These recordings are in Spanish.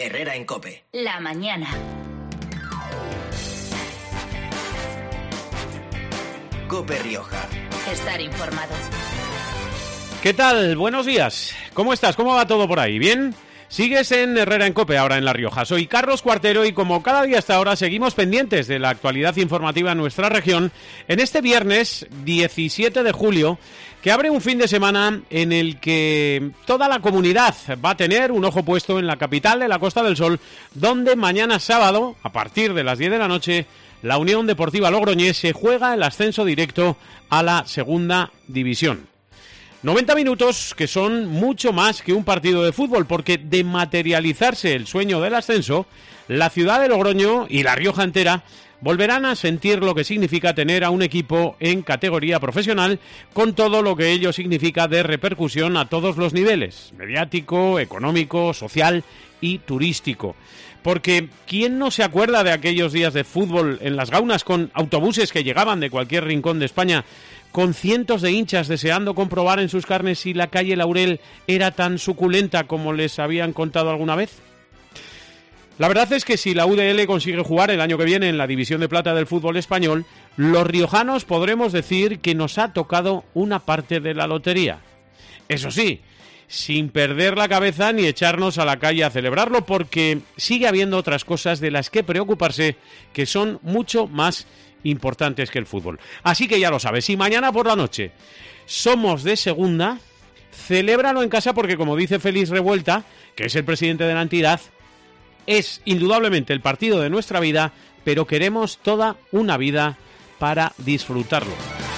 Herrera en COPE. La mañana. COPE Rioja. Estar informado. ¿Qué tal? Buenos días. ¿Cómo estás? ¿Cómo va todo por ahí? ¿Bien? Sigues en Herrera en COPE, ahora en La Rioja. Soy Carlos Cuartero y como cada día hasta ahora seguimos pendientes de la actualidad informativa en nuestra región en este viernes 17 de julio, que abre un fin de semana en el que toda la comunidad va a tener un ojo puesto en la capital de la Costa del Sol, donde mañana sábado, a partir de las 10 de la noche, la Unión Deportiva Logroñés se juega el ascenso directo a la Segunda División. 90 minutos que son mucho más que un partido de fútbol, porque de materializarse el sueño del ascenso, la ciudad de Logroño y La Rioja entera volverán a sentir lo que significa tener a un equipo en categoría profesional, con todo lo que ello significa de repercusión a todos los niveles, mediático, económico, social y turístico. Porque ¿quién no se acuerda de aquellos días de fútbol en las Gaunas con autobuses que llegaban de cualquier rincón de España, con cientos de hinchas deseando comprobar en sus carnes si la calle Laurel era tan suculenta como les habían contado alguna vez? La verdad es que si la UDL consigue jugar el año que viene en la División de Plata del fútbol español, los riojanos podremos decir que nos ha tocado una parte de la lotería. Eso sí, sin perder la cabeza ni echarnos a la calle a celebrarlo, porque sigue habiendo otras cosas de las que preocuparse que son mucho más importantes que el fútbol. Así que ya lo sabes, si mañana por la noche somos de segunda, celébralo en casa porque, como dice Félix Revuelta, que es el presidente de la entidad, es indudablemente el partido de nuestra vida, pero queremos toda una vida para disfrutarlo.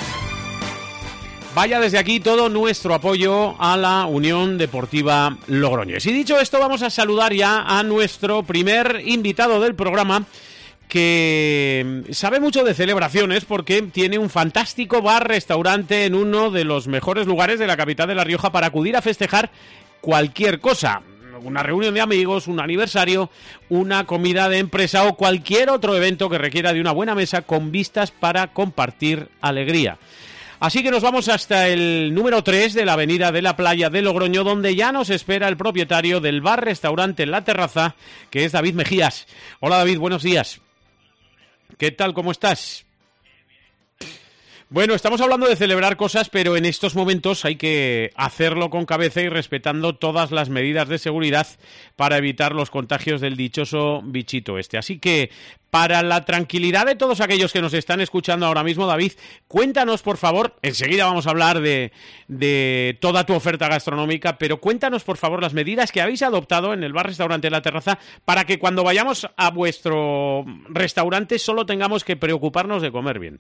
Vaya desde aquí todo nuestro apoyo a la Unión Deportiva Logroñés. Y dicho esto, vamos a saludar ya a nuestro primer invitado del programa, que sabe mucho de celebraciones porque tiene un fantástico bar-restaurante en uno de los mejores lugares de la capital de La Rioja para acudir a festejar cualquier cosa. Una reunión de amigos, un aniversario, una comida de empresa o cualquier otro evento que requiera de una buena mesa con vistas para compartir alegría. Así que nos vamos hasta el número 3 de la avenida de la Playa de Logroño, donde ya nos espera el propietario del bar-restaurante La Terraza, que es David Mejías. Hola David, buenos días. ¿Qué tal? ¿Cómo estás? Bueno, estamos hablando de celebrar cosas, pero en estos momentos hay que hacerlo con cabeza y respetando todas las medidas de seguridad para evitar los contagios del dichoso bichito este. Así que, para la tranquilidad de todos aquellos que nos están escuchando ahora mismo, David, cuéntanos, por favor, enseguida vamos a hablar de toda tu oferta gastronómica, pero cuéntanos, por favor, las medidas que habéis adoptado en el bar-restaurante La Terraza para que cuando vayamos a vuestro restaurante solo tengamos que preocuparnos de comer bien.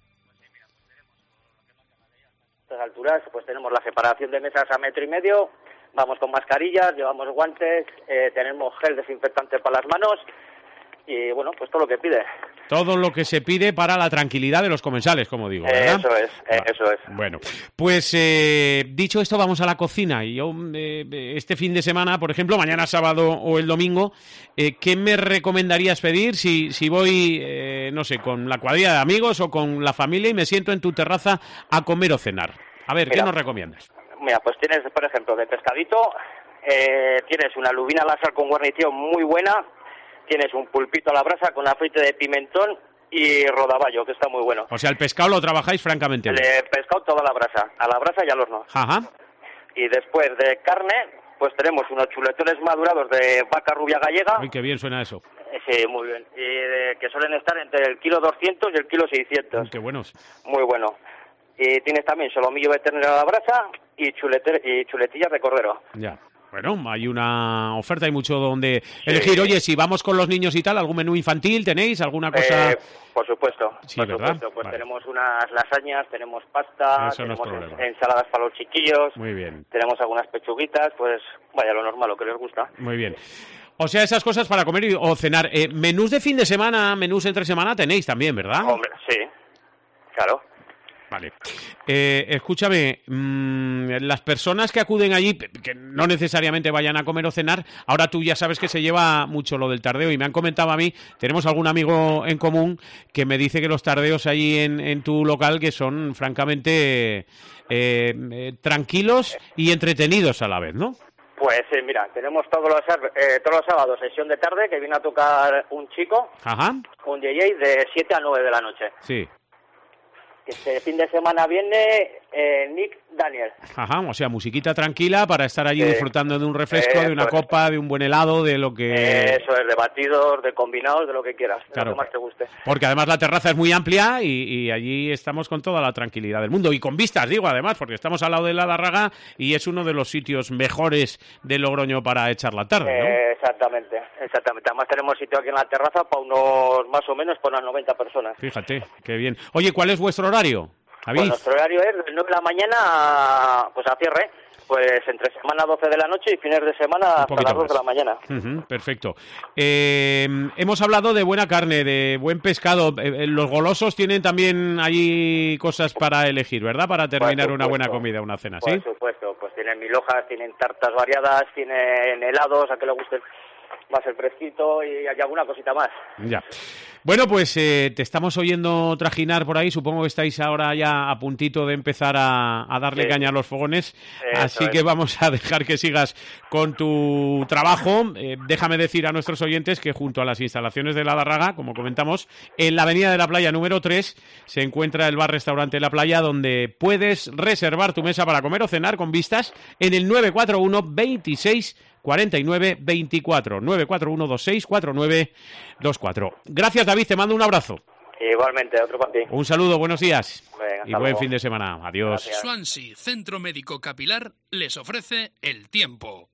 Alturas, pues tenemos la separación de mesas a 1,5 metros, vamos con mascarillas, llevamos guantes, tenemos gel desinfectante para las manos y bueno, pues todo lo que pide. Todo lo que se pide para la tranquilidad de los comensales, como digo, ¿verdad? Eso es. Bueno, pues dicho esto, vamos a la cocina. Y yo este fin de semana, por ejemplo, mañana sábado o el domingo, ¿qué me recomendarías pedir si voy, no sé, con la cuadrilla de amigos o con la familia y me siento en tu terraza a comer o cenar? A ver, ¿qué nos recomiendas? Mira, pues tienes, por ejemplo, de pescadito, tienes una lubina a la sal con guarnición muy buena. Tienes un pulpito a la brasa con aceite de pimentón y rodaballo, que está muy bueno. O sea, el pescado lo trabajáis francamente bien. El pescado toda la brasa, a la brasa y al horno. Ajá. Y después de carne, pues tenemos unos chuletones madurados de vaca rubia gallega. Uy, qué bien suena eso. Sí, muy bien. Y que suelen estar entre el kilo 200 y el kilo 600. Qué buenos. Muy bueno. Y tienes también solomillo de ternera a la brasa y chuletillas de cordero. Ya. Bueno, hay una oferta, hay mucho donde elegir. Oye, si vamos con los niños y tal, ¿algún menú infantil tenéis? ¿Alguna cosa? Por supuesto. Sí, por ¿verdad? supuesto. Pues vale. Tenemos unas lasañas, tenemos pasta, eso tenemos no es problema. ensaladas para los chiquillos. Muy bien. Tenemos algunas pechuguitas, pues vaya, lo normal, lo que les gusta. Muy bien. O sea, esas cosas para comer o cenar. Menús de fin de semana, menús entre semana tenéis también, ¿verdad? Hombre, sí, claro. Vale. Escúchame, las personas que acuden allí, que no necesariamente vayan a comer o cenar, ahora tú ya sabes que se lleva mucho lo del tardeo y me han comentado a mí, tenemos algún amigo en común que me dice que los tardeos allí en tu local que son francamente tranquilos y entretenidos a la vez, ¿no? Pues mira, tenemos todos los sábados sesión de tarde, que viene a tocar un chico, Ajá. un DJ de 7 a 9 de la noche. Sí. Este fin de semana viene Nick Daniel. Ajá, o sea, musiquita tranquila para estar allí disfrutando de un refresco, de una copa, de un buen helado, de lo que... Eso es, de batidos, de combinados, de lo que quieras, claro, de lo que más te guste. Porque además la terraza es muy amplia y allí estamos con toda la tranquilidad del mundo. Y con vistas, digo, además, porque estamos al lado de la Larraga y es uno de los sitios mejores de Logroño para echar la tarde, ¿no? Exactamente. Además tenemos sitio aquí en la terraza para unos, más o menos, para unas 90 personas. Fíjate, qué bien. Oye, ¿cuál es vuestro horario? Pues nuestro horario es de 9 de la mañana pues a cierre, pues entre semana 12 de la noche y fines de semana hasta las 2 de la mañana. Perfecto. Hemos hablado de buena carne, de buen pescado. Los golosos tienen también allí cosas para elegir, ¿verdad? Para terminar una buena comida, una cena, ¿sí? Por supuesto, pues tienen milhojas, tienen tartas variadas, tienen helados, a que le guste más el fresquito y hay alguna cosita más. Ya. Bueno, pues te estamos oyendo trajinar por ahí. Supongo que estáis ahora ya a puntito de empezar a darle caña a los fogones. Así que vamos a dejar que sigas con tu trabajo. Déjame decir a nuestros oyentes que junto a las instalaciones de la Larraga, como comentamos, en la Avenida de la Playa número 3 se encuentra el bar-restaurante La Playa, donde puedes reservar tu mesa para comer o cenar con vistas en el 941 26 49 24 941 26 49 24. Gracias, David, te mando un abrazo. Igualmente, otro para ti. Un saludo, buenos días. Venga, y buen fin de semana. Adiós. Gracias. Swansea Centro Médico Capilar les ofrece el tiempo.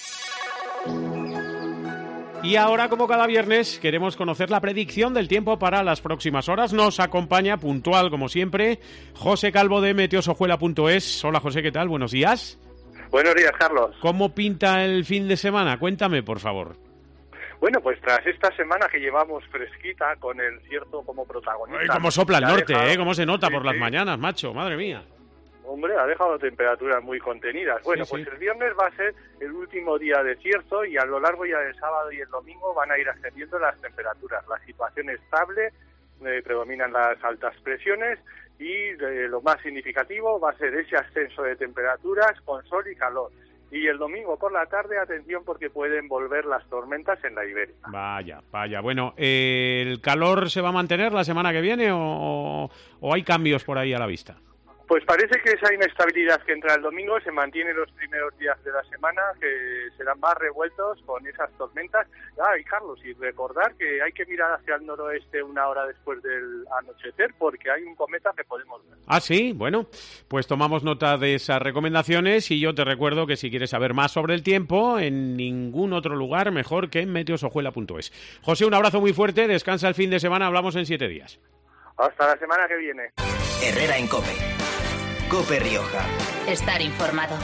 Y ahora, como cada viernes, queremos conocer la predicción del tiempo para las próximas horas. Nos acompaña, puntual como siempre, José Calvo de meteosojuela.es. Hola, José, ¿qué tal? Buenos días. Buenos días, Carlos. ¿Cómo pinta el fin de semana? Cuéntame, por favor. Bueno, pues tras esta semana que llevamos fresquita, con el cierto como protagonista... Ay, cómo sopla el norte, cómo se nota por las mañanas, macho, madre mía. Hombre, ha dejado temperaturas muy contenidas. Bueno, pues el viernes va a ser el último día de cierzo y a lo largo ya del sábado y el domingo van a ir ascendiendo las temperaturas. La situación es estable, predominan las altas presiones y lo más significativo va a ser ese ascenso de temperaturas con sol y calor. Y el domingo por la tarde, atención, porque pueden volver las tormentas en la Ibérica. Vaya. Bueno, ¿el calor se va a mantener la semana que viene o hay cambios por ahí a la vista? Pues parece que esa inestabilidad que entra el domingo se mantiene los primeros días de la semana, que serán más revueltos con esas tormentas. Y Carlos, y recordar que hay que mirar hacia el noroeste una hora después del anochecer, porque hay un cometa que podemos ver. Ah, sí, bueno, pues tomamos nota de esas recomendaciones y yo te recuerdo que si quieres saber más sobre el tiempo, en ningún otro lugar mejor que en meteosojuela.es. José, un abrazo muy fuerte, descansa el fin de semana, hablamos en 7 días. Hasta la semana que viene. Herrera en COPE. COPE Rioja. Estar informado.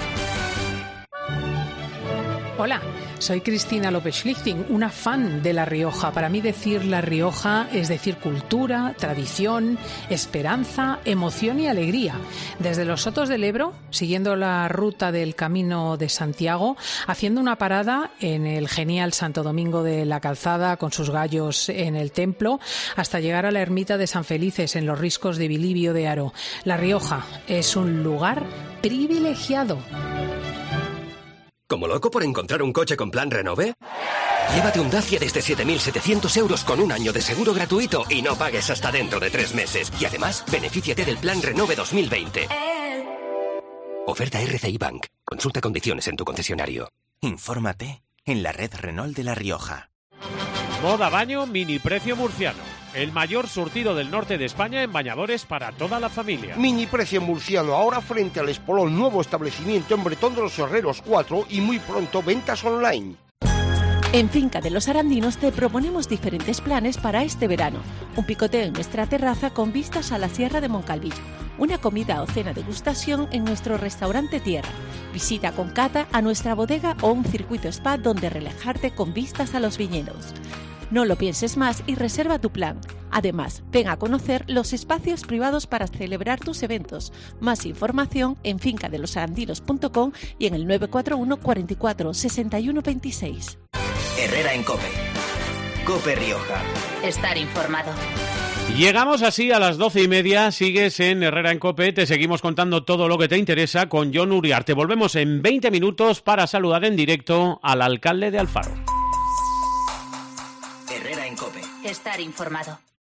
Hola, soy Cristina López Schlichting, una fan de La Rioja. Para mí decir La Rioja es decir cultura, tradición, esperanza, emoción y alegría. Desde los Sotos del Ebro, siguiendo la ruta del Camino de Santiago, haciendo una parada en el genial Santo Domingo de la Calzada con sus gallos en el templo, hasta llegar a la ermita de San Felices en los riscos de Bilibio de Haro. La Rioja es un lugar privilegiado. ¿Como loco por encontrar un coche con plan Renove? Llévate un Dacia desde 7.700 euros con un año de seguro gratuito y no pagues hasta dentro de 3 meses. Y además, benefíciate del plan Renove 2020. Oferta RCI Bank. Consulta condiciones en tu concesionario. Infórmate en la red Renault de La Rioja. Moda Baño Mini Precio Murciano. El mayor surtido del norte de España en bañadores para toda la familia. Mini Precio Murciano, ahora frente al Espolón, nuevo establecimiento en Bretón de los Herreros 4 y muy pronto ventas online. En Finca de los Arandinos te proponemos diferentes planes para este verano. Un picoteo en nuestra terraza con vistas a la Sierra de Moncalvillo. Una comida o cena degustación en nuestro restaurante Tierra. Visita con cata a nuestra bodega o un circuito spa donde relajarte con vistas a los viñedos. No lo pienses más y reserva tu plan. Además, ven a conocer los espacios privados para celebrar tus eventos. Más información en fincadelosarandinos.com y en el 941 44 61 26. Herrera en COPE. COPE Rioja. Estar informado. Llegamos así a las 12:30, sigues en Herrera en COPE, te seguimos contando todo lo que te interesa con Jon Uriarte. Volvemos en 20 minutos para saludar en directo al alcalde de Alfaro. Herrera en COPE. Estar informado.